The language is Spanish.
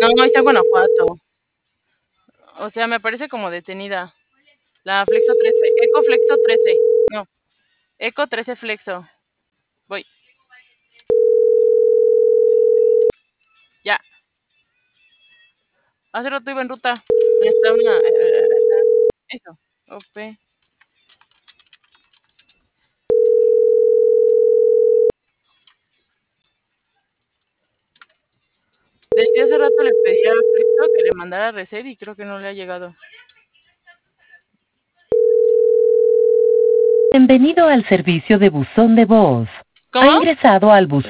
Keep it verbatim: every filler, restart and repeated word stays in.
No, está en Guanajuato. O sea, me parece como detenida. La Flexo trece. Eco Flexo trece. No. Eco trece Flexo. Voy. Ya. Hace rato iba en ruta. Está una... Eso. O P. Desde hace rato le pedí a Flexo que le mandara a reset y creo que no le ha llegado. Bienvenido al servicio de buzón de voz. ¿Cómo? Ha ingresado al buzón